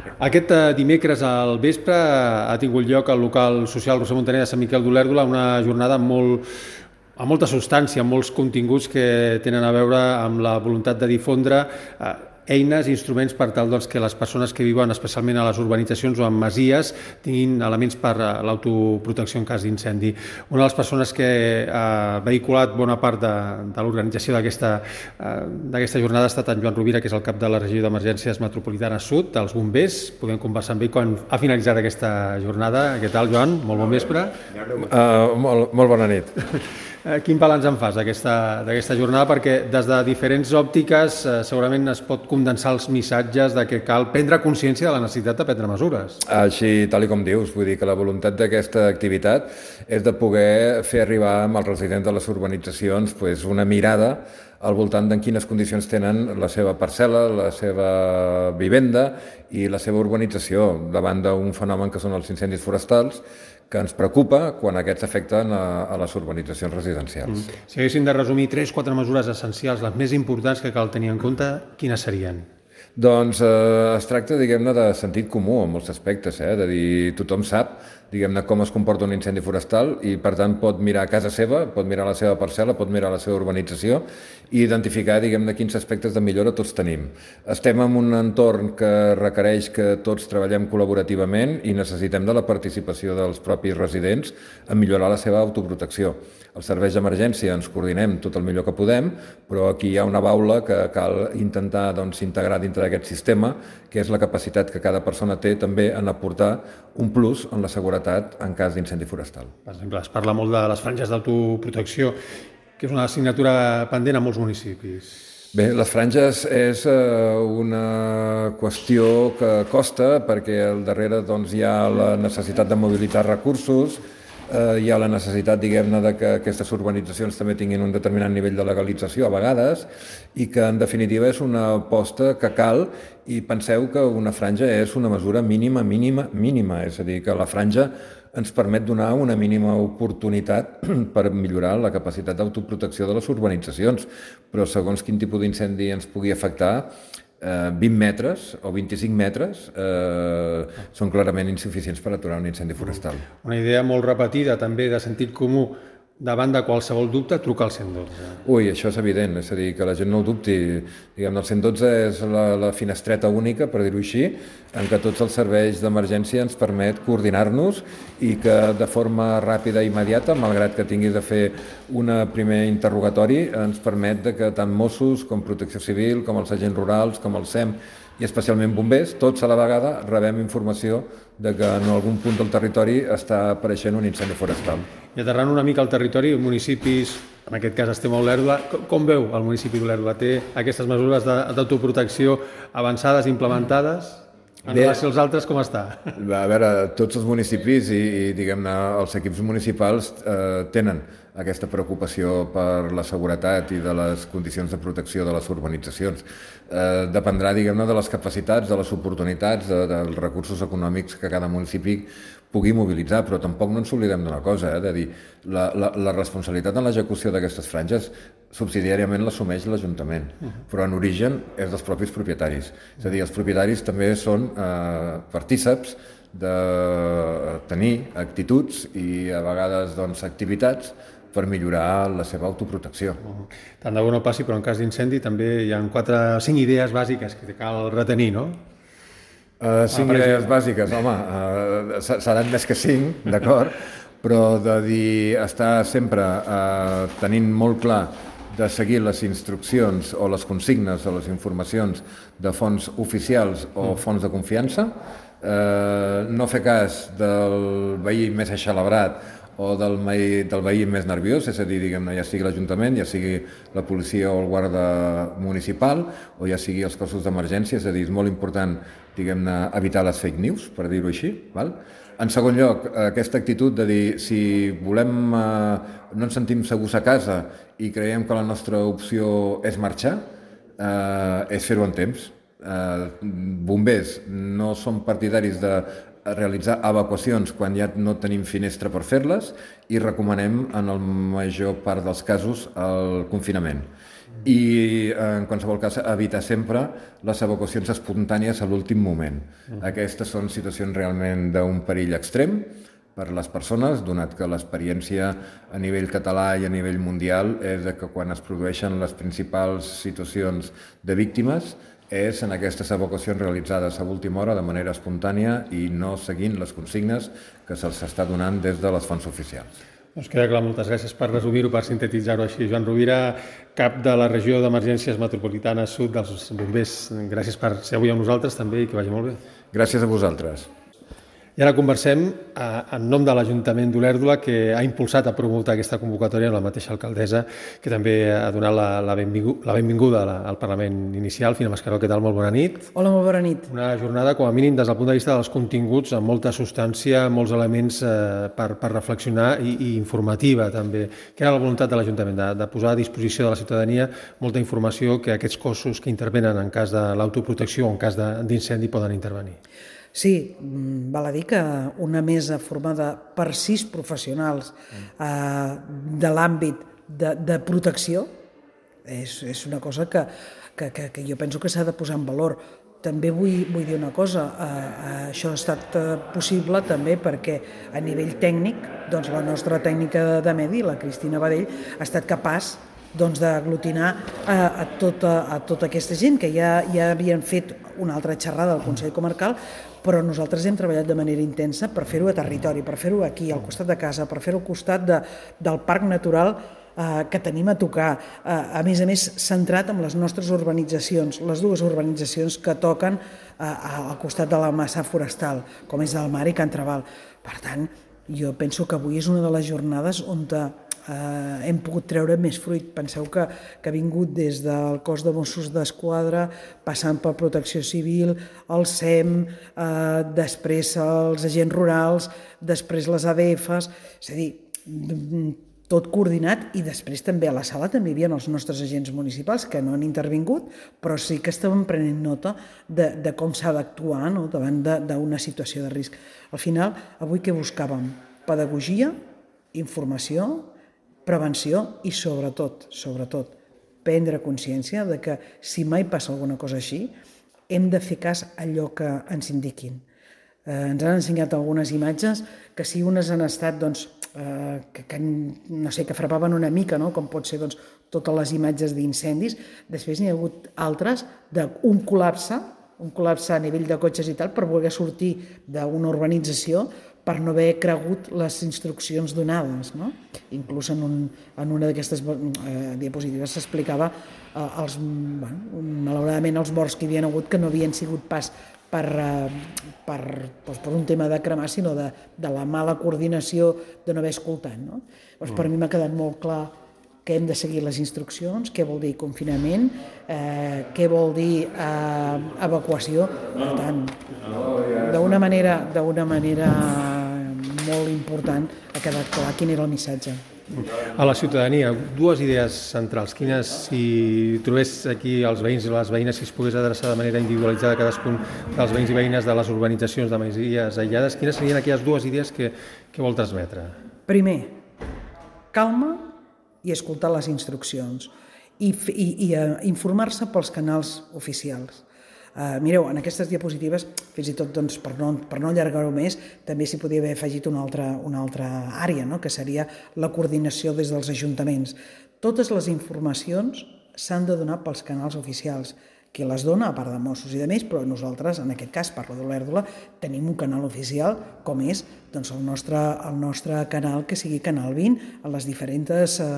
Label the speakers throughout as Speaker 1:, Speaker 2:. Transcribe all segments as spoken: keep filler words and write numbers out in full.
Speaker 1: Aquest eh, dimecres al vespre ha tingut lloc al local social Roser Montaner de Sant Miquel d'Olèrdola una jornada amb, molt, amb molta substància, amb molts continguts que tenen a veure amb la voluntat de difondre eh, eines i instruments per tal doncs, que les persones que viuen especialment a les urbanitzacions o en masies tinguin elements per a l'autoprotecció en cas d'incendi. Una de les persones que ha vehiculat bona part de, de l'organització d'aquesta eh, jornada ha estat en Joan Rovira, que és el cap de la regió d'emergències metropolitana sud, dels bombers. Podem conversar amb ell quan ha finalitzat aquesta jornada. Què tal, Joan? Molt bon vespre.
Speaker 2: Uh, molt, molt bona nit.
Speaker 1: Quin balanç en fas d'aquesta jornada? Perquè des de diferents òptiques eh, segurament es pot condensar els missatges de que cal prendre consciència de la necessitat de prendre mesures.
Speaker 2: Així, tal i com dius, vull dir que la voluntat d'aquesta activitat és de poder fer arribar als residents de les urbanitzacions pues, una mirada al voltant de quines condicions tenen la seva parcel·la, la seva vivenda i la seva urbanització davant d'un fenomen que són els incendis forestals, que ens preocupa quan aquests afecten a, a les urbanitzacions residencials. Mm.
Speaker 1: Si haguéssim de resumir tres o quatre mesures essencials, les més importants que cal tenir en compte, quines serien?
Speaker 2: Doncs eh, es tracta, diguem-ne, de sentit comú en molts aspectes, eh? De dir, tothom sap, diguem-ne, com es comporta un incendi forestal i, per tant, pot mirar a casa seva, pot mirar la seva parcel·la, pot mirar la seva urbanització i identificar, diguem-ne, quins aspectes de millora tots tenim. Estem en un entorn que requereix que tots treballem col·laborativament i necessitem de la participació dels propis residents en millorar la seva autoprotecció. Els serveis d'emergència ens coordinem tot el millor que podem, però aquí hi ha una baula que cal intentar doncs, integrar dintre d'aquest sistema, que és la capacitat que cada persona té també en aportar un plus en la seguretat en cas d'incendi forestal.
Speaker 1: Per exemple, es parla molt de les franges d'autoprotecció, que és una assignatura pendent a molts municipis.
Speaker 2: Bé, les franges és eh, una qüestió que costa perquè al darrere doncs, hi ha la necessitat de mobilitzar recursos, eh, hi ha la necessitat, diguem-ne, de que aquestes urbanitzacions també tinguin un determinat nivell de legalització a vegades i que, en definitiva, és una aposta que cal i penseu que una franja és una mesura mínima, mínima, mínima. És a dir, que la franja ens permet donar una mínima oportunitat per millorar la capacitat d'autoprotecció de les urbanitzacions. Però segons quin tipus d'incendi ens pugui afectar, eh, vint metres o vint-i-cinc metres eh, són clarament insuficients per aturar un incendi forestal.
Speaker 1: Una idea molt repetida també de sentit comú, davant de qualsevol dubte, truca al cent dotze.
Speaker 2: Ui, això és evident, és a dir, que la gent no ho dubti. Diguem, el cent dotze és la, la finestreta única, per dir-ho així, en què tots els serveis d'emergència ens permet coordinar-nos i que de forma ràpida i immediata, malgrat que tinguis de fer un primer interrogatori, ens permet de que tant Mossos com Protecció Civil, com els agents rurals, com el SEM i especialment bombers, tots a la vegada rebem informació de que en algun punt del territori està apareixent un incendi forestal.
Speaker 1: I aterrant una mica al territori, municipis, en aquest cas estem a Olèrdola, com veu el municipi d'Olèrdola? Té aquestes mesures d'autoprotecció avançades, implementades? En relació als altres, com està?
Speaker 2: A veure, tots els municipis i, i diguem-ne, els equips municipals eh, tenen aquesta preocupació per la seguretat i de les condicions de protecció de les urbanitzacions. Eh, dependrà, diguem-ne, de les capacitats, de les oportunitats, de, dels recursos econòmics que cada municipi pugui mobilitzar, però tampoc no ens oblidem d'una cosa, eh, de dir, la, la, la responsabilitat en l'execució d'aquestes franges subsidiàriament l'assumeix l'Ajuntament, però en origen és dels propis propietaris. És a dir, els propietaris també són eh, partíceps de tenir actituds i a vegades doncs, activitats per millorar la seva autoprotecció.
Speaker 1: Uh-huh. Tant de bo no passi, però en cas d'incendi també hi ha quatre o cinc idees bàsiques que cal retenir, no?
Speaker 2: Uh, cinc ah, idees bàsiques, home, uh, seran més que cinc, d'acord, però de dir, estar sempre uh, tenint molt clar de seguir les instruccions o les consignes o les informacions de fonts oficials o fonts de confiança, eh, no fer cas del veí més eixelebrat o del, veí, del veí més nerviós, és a dir, diguem-ne, ja sigui l'Ajuntament, ja sigui la policia o el guarda municipal, o ja sigui els cossos d'emergència, és a dir, és molt important, diguem-ne, evitar les fake news, per dir-ho així, val? En segon lloc, aquesta actitud de dir si volem, eh, no ens sentim segurs a casa i creiem que la nostra opció és marxar, eh, és fer-ho en temps. Eh, bombers no són partidaris de realitzar evacuacions quan ja no tenim finestra per fer-les i recomanem en el major part dels casos el confinament. i, en qualsevol cas, evitar sempre les evacuacions espontànies a l'últim moment. Aquestes són situacions realment d'un perill extrem per a les persones, donat que l'experiència a nivell català i a nivell mundial és que quan es produeixen les principals situacions de víctimes és en aquestes evacuacions realitzades a última hora de manera espontània i no seguint les consignes que se'ls està donant des de les fonts oficials.
Speaker 1: Doncs queda clar, moltes gràcies per resumir-ho, per sintetitzar-ho així. Joan Rovira, cap de la regió d'emergències metropolitana sud dels bombers. Gràcies per ser avui amb nosaltres també i que vagi molt bé.
Speaker 2: Gràcies a vosaltres.
Speaker 1: I ara conversem en nom de l'Ajuntament d'Olèrdola, que ha impulsat, ha promogut aquesta convocatòria amb la mateixa alcaldessa, que també ha donat la, la, benvingu, la benvinguda al Parlament Inicial. Fina Mascaró, què tal? Molt bona nit.
Speaker 3: Hola, molt bona nit.
Speaker 1: Una jornada, com a mínim, des del punt de vista dels continguts, amb molta substància, molts elements eh, per, per reflexionar i, i informativa, també. Què era la voluntat de l'Ajuntament? De, de posar a disposició de la ciutadania molta informació que aquests cossos que intervenen en cas de l'autoprotecció o en cas d'incendi poden intervenir.
Speaker 3: Sí, val a dir que una mesa formada per sis professionals eh, de l'àmbit de, de protecció és, és una cosa que, que, que, que jo penso que s'ha de posar en valor. També vull, vull dir una cosa, eh, això ha estat eh, possible també perquè a nivell tècnic, doncs la nostra tècnica de medi, la Cristina Badell, ha estat capaç doncs, d'aglutinar a, a, tota, a tota aquesta gent que ja, ja havien fet una altra xerrada al Consell Comarcal, però nosaltres hem treballat de manera intensa per fer-ho a territori, per fer-ho aquí, al costat de casa, per fer-ho al costat de, del parc natural eh, que tenim a tocar, eh, a més a més centrat en les nostres urbanitzacions, les dues urbanitzacions que toquen eh, al costat de la massa forestal, com és del Mar i Can Traval. Per tant, jo penso que avui és una de les jornades on Uh, hem pogut treure més fruit. Penseu que, que ha vingut des del cos de Mossos d'Esquadra, passant per Protecció Civil, el S E M, uh, després els agents rurals, després les A D Fs, és a dir, tot coordinat, i després també a la sala també hi havia els nostres agents municipals que no han intervingut, però sí que estaven prenent nota de, de com s'ha d'actuar, no?, davant d'una situació de risc. Al final, avui què buscàvem? Pedagogia, informació, prevenció i sobretot, sobretot, prendre consciència de que si mai passa alguna cosa així, hem de fer cas a allò que ens indiquin. Eh, ens han ensenyat algunes imatges que si unes han estat, doncs, eh, que, que, no sé, que frapaven una mica, no?, com pot ser doncs, totes les imatges d'incendis, després n'hi ha hagut altres d'un col·lapse, un col·lapse a nivell de cotxes i tal, per voler sortir d'una urbanització per no haver cregut les instruccions donades, no? Inclús en, un, en una d'aquestes eh, diapositives s'explicava eh, els, bueno, malauradament els morts que hi havia hagut que no havien sigut pas per, eh, per, doncs per un tema de cremar, sinó de, de la mala coordinació de no haver escoltat, no? Doncs per mi m'ha quedat molt clar que hem de seguir les instruccions, què vol dir confinament, eh, què vol dir eh, evacuació. Per tant, d'una manera, d'una manera molt important ha quedat clar quin era el missatge.
Speaker 1: A la ciutadania, dues idees centrals. Quines, si trobés aquí els veïns i les veïnes, si es pogués adreçar de manera individualitzada a cadascun dels veïns i veïnes de les urbanitzacions de masies aïllades, quines serien aquelles dues idees que, que vol transmetre?
Speaker 3: Primer, calma i escoltar les instruccions i, i, i uh, informar-se pels canals oficials. Uh, mireu, en aquestes diapositives, fins i tot doncs, per no, per no allargar-ho més, també s'hi podia haver afegit una altra, una altra àrea, no?, que seria la coordinació des dels ajuntaments. Totes les informacions s'han de donar pels canals oficials. Qui les dona, a part de Mossos i de més, però nosaltres, en aquest cas, parlo d'Olèrdola, tenim un canal oficial, com és doncs, el, nostre, el nostre canal, que sigui Canal vint, a les diferents eh,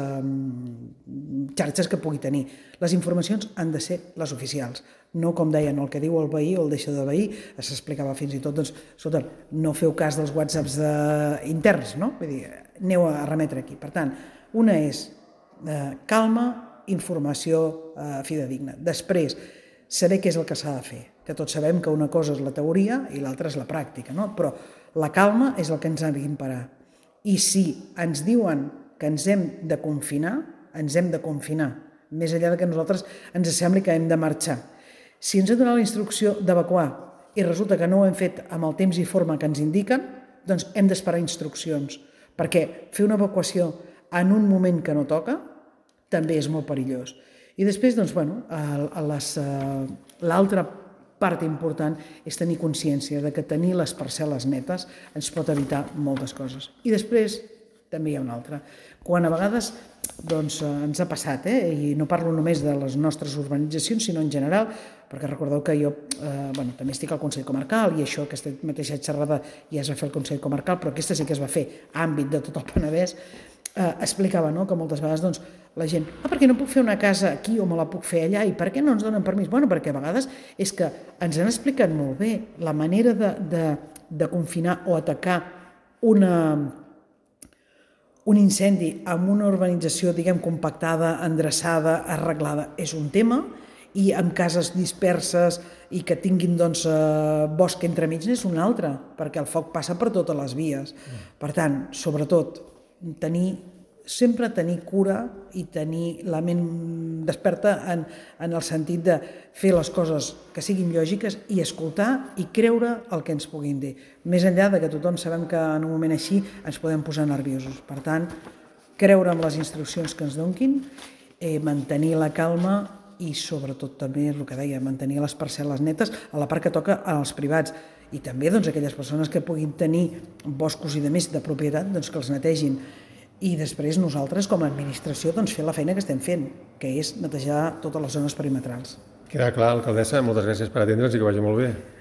Speaker 3: xarxes que pugui tenir. Les informacions han de ser les oficials, no com deien el que diu el veí o el deixa de veí, s'explicava fins i tot, doncs, escolta, no feu cas dels whatsapps de, interns, no? Vull dir, aneu a remetre aquí. Per tant, una és eh, calma, informació eh, fidedigna. Després, saber què és el que s'ha de fer, que tots sabem que una cosa és la teoria i l'altra és la pràctica, no? Però la calma és el que ens ha d'imperar. I si ens diuen que ens hem de confinar, ens hem de confinar, més enllà de que nosaltres ens sembli que hem de marxar. Si ens ha donat la instrucció d'evacuar i resulta que no ho hem fet amb el temps i forma que ens indiquen, doncs hem d'esperar instruccions, perquè fer una evacuació en un moment que no toca també és molt perillós. I després, doncs, bueno, l'altra part important és tenir consciència de que tenir les parcel·les netes ens pot evitar moltes coses. I després també hi ha una altra. Quan a vegades doncs, ens ha passat, eh? I no parlo només de les nostres urbanitzacions, sinó en general, perquè recordeu que jo eh, bueno, també estic al Consell Comarcal i això, aquesta mateixa xerrada ja es va fer al Consell Comarcal, però aquesta sí que es va fer a àmbit de tot el Penedès, eh, explicava no? Que moltes vegades doncs, la gent, ah, per què no puc fer una casa aquí o me la puc fer allà i per què no ens donen permís? Bueno, perquè a vegades és que ens han explicat molt bé la manera de, de, de confinar o atacar una un incendi en una urbanització, diguem, compactada, endreçada, arreglada, és un tema, i amb cases disperses i que tinguin doncs, eh, bosc entremig és un altre, perquè el foc passa per totes les vies. Per tant, sobretot, tenir, sempre tenir cura i tenir la ment desperta en, en el sentit de fer les coses que siguin lògiques i escoltar i creure el que ens puguin dir. Més enllà de que tothom sabem que en un moment així ens podem posar nerviosos. Per tant, creure en les instruccions que ens donquin, eh, mantenir la calma i sobretot també el que deia, mantenir les parcel·les netes a la part que toca als privats i també doncs, aquelles persones que puguin tenir boscos i de més de propietat doncs, que els netegin. I després nosaltres, com a administració, doncs, fer la feina que estem fent, que és netejar totes les zones perimetrals.
Speaker 1: Queda clar, alcaldessa, moltes gràcies per atendre'ns i que vagi molt bé.